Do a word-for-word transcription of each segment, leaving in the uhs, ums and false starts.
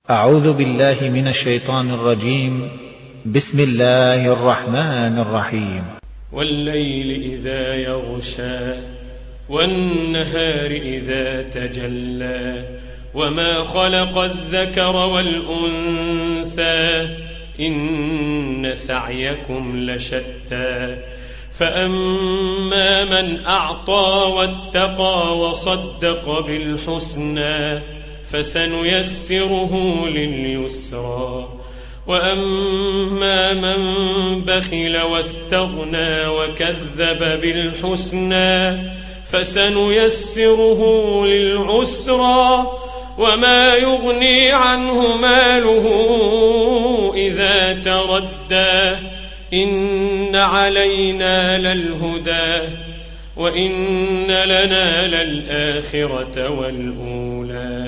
أعوذ بالله من الشيطان الرجيم. بسم الله الرحمن الرحيم. والليل إذا يغشى والنهار إذا تجلى وما خلق الذكر والأنثى إن سعيكم لشتى فأما من أعطى واتقى وصدق بالحسنى فسنيسره لليسرى وأما من بخل واستغنى وكذب بالحسنى فسنيسره للعسرى وما يغني عنه ماله إذا تردى إن علينا للهدى وإن لنا للآخرة والأولى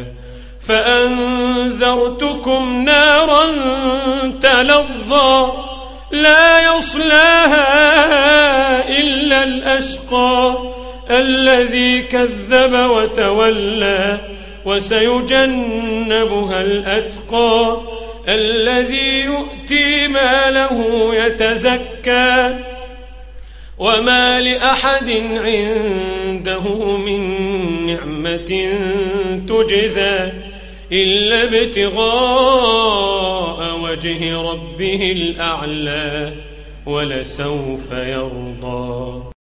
فأنذرتكم نارا تلظى لا يصلاها إلا الأشقى الذي كذب وتولى وسيجنبها الأتقى الذي يؤتي ماله يتزكى وما لأحد عنده من نعمة تجزى إلا ابتغاء وجه ربه الأعلى ولسوف يرضى.